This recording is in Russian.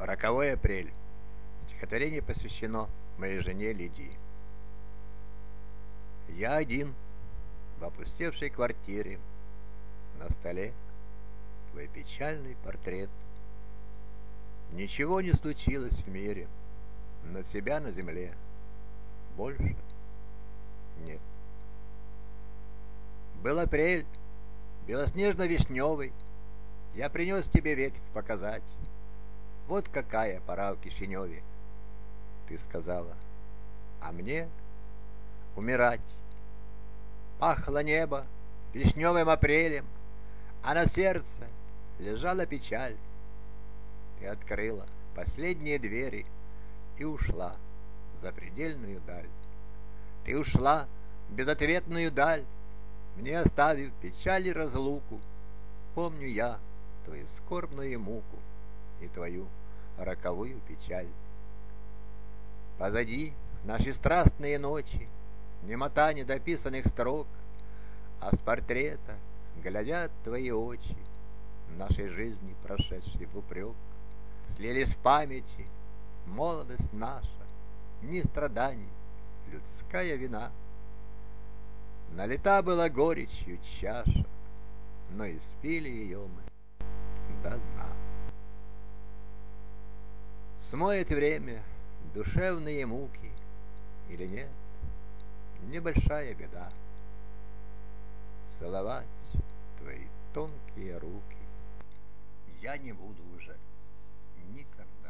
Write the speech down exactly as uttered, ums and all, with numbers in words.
Роковой апрель. Стихотворение посвящено моей жене Лидии. Я один в опустевшей квартире. На столе твой печальный портрет. Ничего не случилось в мире, над себя на земле больше нет. Был апрель, белоснежно-вишневый. Я принес тебе ветвь показать. Вот какая пора в Кишиневе. Ты сказала, а мне умирать. Пахло небо вишневым апрелем, а на сердце лежала печаль. Ты открыла последние двери и ушла в запредельную даль. Ты ушла в безответную даль, мне оставив печаль и разлуку. Помню я твою скорбную муку и твою роковую печаль. Позади наши страстные ночи, немота недописанных строк, а с портрета глядят твои очи, нашей жизни, прошедшей вупрек. Слились в памяти молодость наша, ни страданий, людская вина. Налита была горечью чаша, но испили ее мы до дна. Смоет время душевные муки или нет, небольшая беда. Целовать твои тонкие руки я не буду уже никогда.